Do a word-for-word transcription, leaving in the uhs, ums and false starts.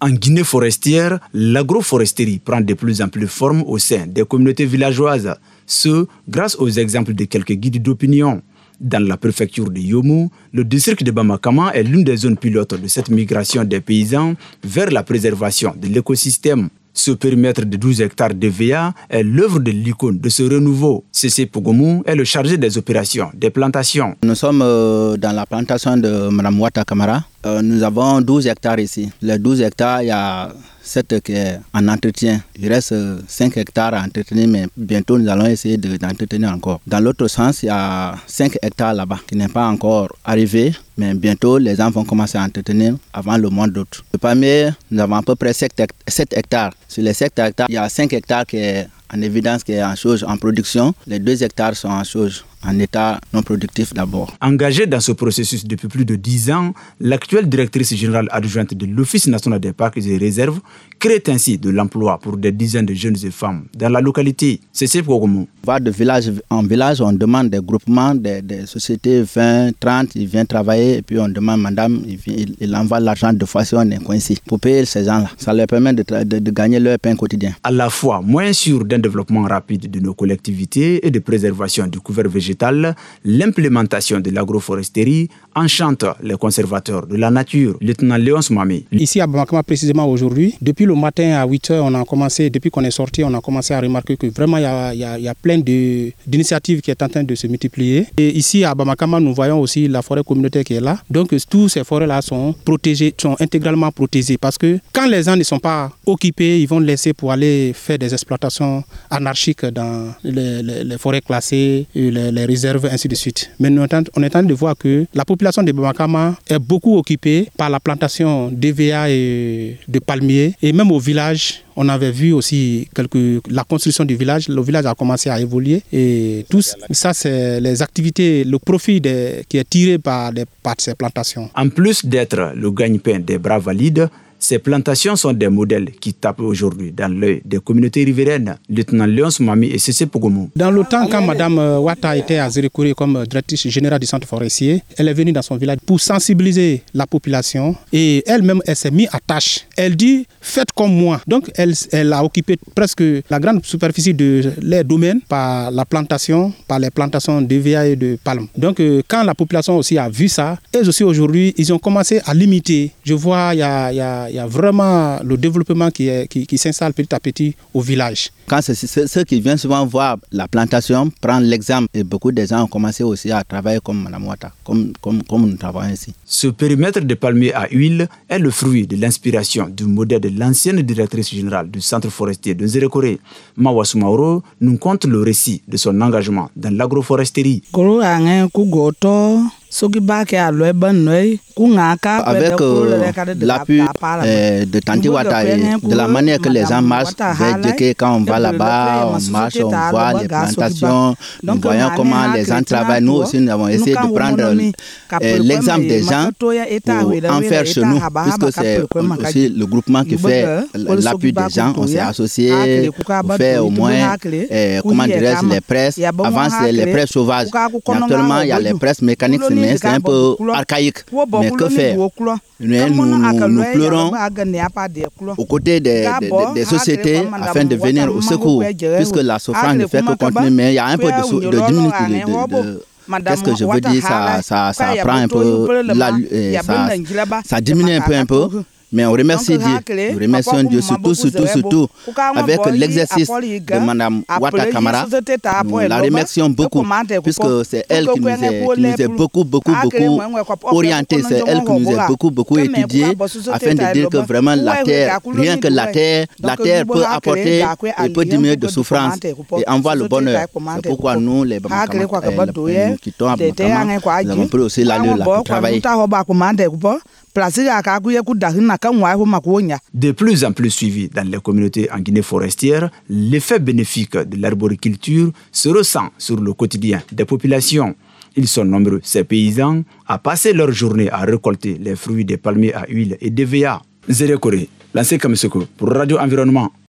En Guinée forestière, l'agroforesterie prend de plus en plus forme au sein des communautés villageoises, ce grâce aux exemples de quelques guides d'opinion. Dans la préfecture de Yomo, le district de Bamakama est l'une des zones pilotes de cette migration des paysans vers la préservation de l'écosystème. Ce périmètre de douze hectares de V A est l'œuvre de l'icône de ce renouveau. Cécé Pogomou est le chargé des opérations des plantations. Nous sommes euh, dans la plantation de Mme Ouatta Camara. Euh, nous avons douze hectares ici. Les douze hectares, il y a sept qui est en entretien. Il reste cinq hectares à entretenir, mais bientôt nous allons essayer de, d'entretenir encore. Dans l'autre sens, il y a cinq hectares là-bas qui n'est pas encore arrivé, mais bientôt les gens vont commencer à entretenir avant le mois d'août. Le palmier, nous avons à peu près sept hectares. Sur les sept hectares, il y a cinq hectares qui est en évidence, qui est en chose en production. Les deux hectares sont en chose en état non productif d'abord. Engagée dans ce processus depuis plus de dix ans, l'actuelle directrice générale adjointe de l'Office national des parcs et des réserves crée ainsi de l'emploi pour des dizaines de jeunes et femmes dans la localité. C'est ce programme. On va de village en village, on demande des groupements, des, des sociétés vingt, trente, ils viennent travailler et puis on demande madame, il, il, il envoie l'argent de façon on est coincé pour payer ces gens-là. Ça leur permet de, de, de gagner leur pain quotidien. À la fois moins sûr d'un développement rapide de nos collectivités et de préservation du couvert végétal, l'implémentation de l'agroforesterie enchante les conservateurs de la nature. Lieutenant Léon Smami. Ici à Bamakama précisément aujourd'hui, depuis le matin à huit heures, on a commencé, depuis qu'on est sorti, on a commencé à remarquer que vraiment il y a, y a, y a plein de, d'initiatives qui sont en train de se multiplier. Et ici à Bamakama, nous voyons aussi la forêt communautaire qui est là. Donc tous ces forêts-là sont protégées, sont intégralement protégées parce que quand les gens ne sont pas occupés, ils vont laisser pour aller faire des exploitations anarchiques dans les, les, les forêts classées, les, les réserves, ainsi de suite. Mais on est en train de voir que la population de Bamakama est beaucoup occupée par la plantation d'E V A et de palmiers. Et même au village, on avait vu aussi quelques, la construction du village. Le village a commencé à évoluer. Et tout ça, c'est les activités, le profit des, qui est tiré par, des, par ces plantations. En plus d'être le gagne-pain des bras valides, ces plantations sont des modèles qui tapent aujourd'hui dans l'œil des communautés riveraines. Lieutenant Léon Smami et Cécé Pogomou. Dans le temps, quand Mme Ouatta était à Zérékouré comme directrice générale du centre forestier, elle est venue dans son village pour sensibiliser la population et elle-même, elle s'est mise à tâche. Elle dit, faites comme moi. Donc, elle, elle a occupé presque la grande superficie de les domaines par la plantation, par les plantations d'E V A et de palmes. Donc, quand la population aussi a vu ça, elles aussi aujourd'hui, ils ont commencé à limiter. Je vois, il y a, y a Il y a vraiment le développement qui, est, qui, qui s'installe petit à petit au village. Quand c'est, c'est, ceux qui viennent souvent voir la plantation prendre l'exemple, et beaucoup de gens ont commencé aussi à travailler comme Mme Ouatta, comme, comme, comme nous travaillons ici. Ce périmètre de palmiers à huile est le fruit de l'inspiration du modèle de l'ancienne directrice générale du centre forestier de Zérékouré. Mawa Soumaoro nous conte le récit de son engagement dans l'agroforesterie. Avec euh, l'appui euh, de Tanti Ouatta et de la manière que les gens marchent, quand on va là-bas, on marche, on voit les plantations, nous voyons comment les gens travaillent. Nous aussi, nous avons essayé de prendre euh, l'exemple des gens pour en faire chez nous, puisque c'est aussi le groupement qui fait l'appui des gens. On s'est associé pour faire au moins, euh, comment dirais-je, les presses. Avant, c'était les presses sauvages. Actuellement, il y a les presses mécaniques, mais c'est un peu archaïque. Mais que faire? Nous, nous, nous, nous pleurons aux côtés des, des, des sociétés afin de venir au secours, puisque la souffrance ne fait que continuer, mais il y a un peu de, de diminution. De, de, de, Qu'est-ce que je veux dire? Ça, ça, ça prend un peu, la, euh, ça, ça diminue un peu, un peu. Mais on remercie Dieu, nous remercions Dieu surtout, surtout, surtout avec l'exercice de Mme Ouatta Camara. Nous la remercions beaucoup, puisque c'est elle qui nous est, qui nous est beaucoup, beaucoup, beaucoup orientée, c'est elle qui nous a beaucoup, beaucoup étudié, afin de dire que vraiment la terre, rien que la terre, la terre peut apporter et peut diminuer de souffrance et envoie le bonheur. C'est pourquoi nous, les Bamakama, nous quittons à Bamakama, nous avons pris aussi l'allure là pour travailler. De plus en plus suivi dans les communautés en Guinée forestière, l'effet bénéfique de l'arboriculture se ressent sur le quotidien des populations. Ils sont nombreux, ces paysans, à passer leur journée à récolter les fruits des palmiers à huile et d'E V A. Zérékouré, Lansé Kamesoko pour Radio Environnement.